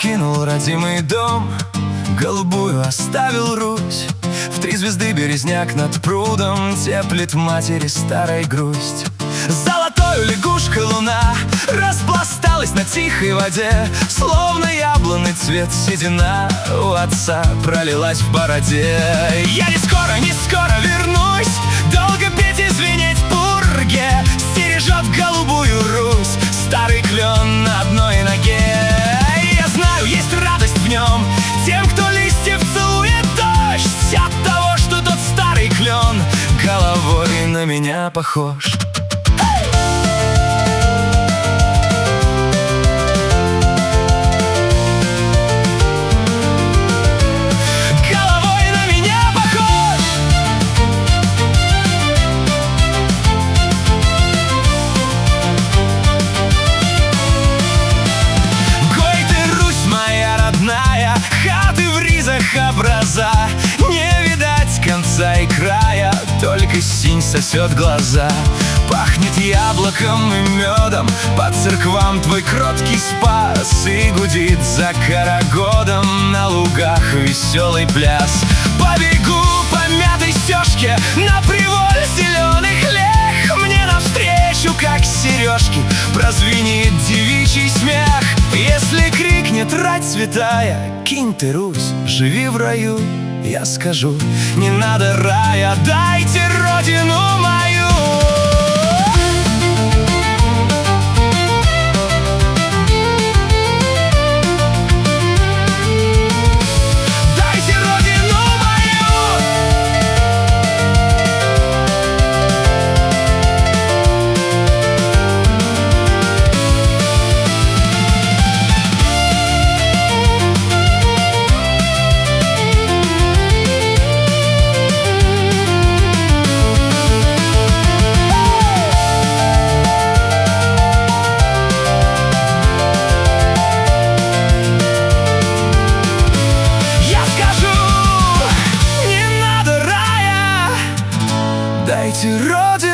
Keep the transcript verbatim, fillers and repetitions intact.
покинул родимый дом, голубую оставил Русь. В три звезды березняк над прудом теплит матери старой грусть. Золотою лягушкой луна распласталась на тихой воде, словно яблонный цвет седина у отца пролилась в бороде. Я не скоро, не скоро вернусь, долго петь и звенеть в пурге. Стережет голубую Русь старый клен на одной ноге. Я знаю, есть радость в нем тем, кто листьев целует дождь от того, что тот старый клен головой на меня похож. Образа не видать конца и края, только синь сосет глаза. Пахнет яблоком и медом, по церквам твой кроткий спас. И гудит за карагодом на лугах веселый пляс. Побегу по мятой стежке на приволь зеленых лег. Мне навстречу, как сережки, прозвенит девичий смех. Если крикнет рать святая: кинь ты, Русь, живи в раю, я скажу: не надо рая, дайте родину мою. Дайте родину.